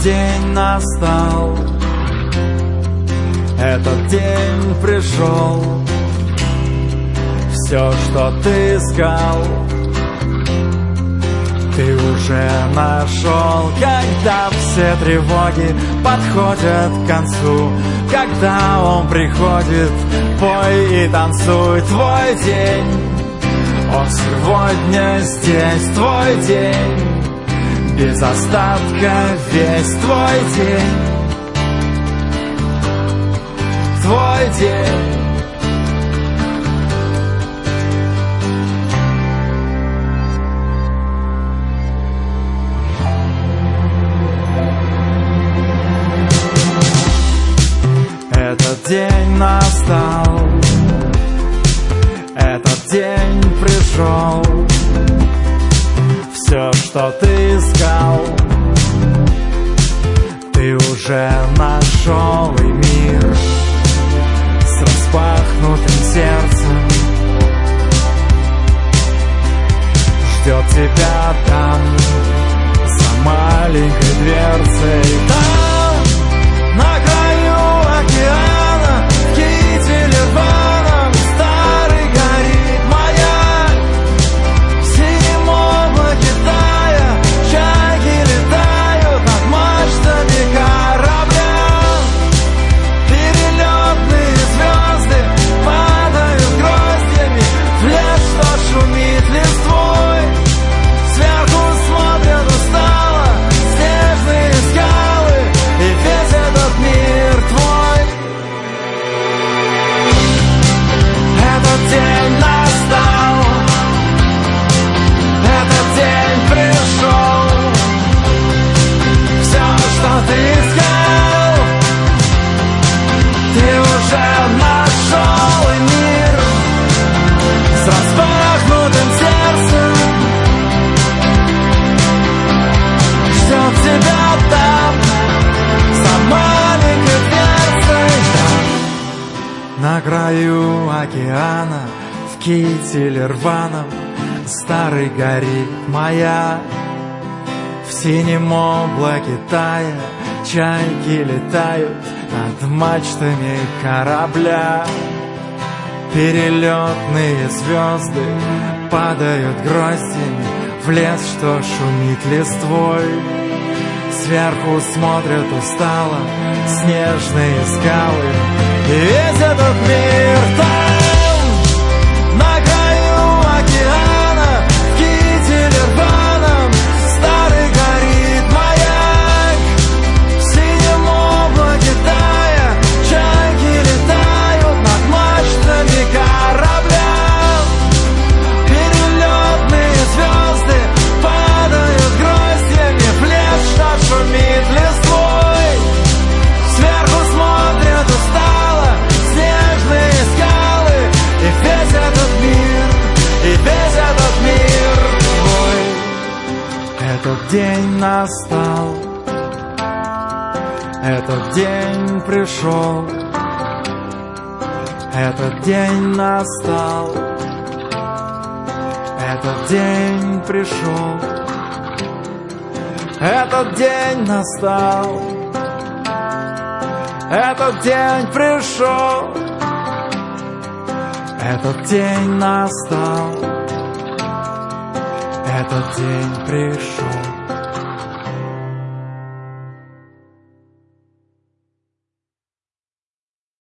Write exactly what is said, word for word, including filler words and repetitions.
день настал, этот день пришел. Все, что ты искал, ты уже нашел. Когда все тревоги подходят к концу, когда он приходит, пой и танцуй. Твой день, он сегодня здесь. Твой день, без остатка весь. Твой день, твой день. Этот день настал, этот день пришел. Все, что ты искал, ты уже нашел. И мир с распахнутым сердцем ждет тебя там, за маленькой дверцей. Там, на краю океана, в кителе рваном, старый горит маяк. В синем облаке тая, чайки летают над мачтами корабля. Перелетные звезды падают гроздьями в лес, что шумит листвой. Сверху смотрят устало снежные скалы и весь этот мир твой. Этот день настал, этот день пришел. Все, что ты искал, ты уже нашел. И мир с распахнутым сердцем ждет тебя там, за маленькой дверцей. Там, на краю океана, в кителе рваном, старый горит маяк. В синем облаке тая, чайки летают над мачтами корабля. Перелетные звезды падают гроздями в лес, что шумит листвой. Сверху смотрят устало снежные скалы и весь этот мир. Там, на краю океана, в кителе рваном, старый горит маяк. В синем облаке тая, чайки летают над мачтами корабля. Перелетные звезды падают гроздьями в лес, что шумит листвой. Сверху смотрят устало снежные скалы и весь этот мир, и весь этот мир твой. Этот день настал, этот день пришел. Этот день настал, этот день пришел. Этот день настал, этот день пришел. Этот день настал, этот день пришел.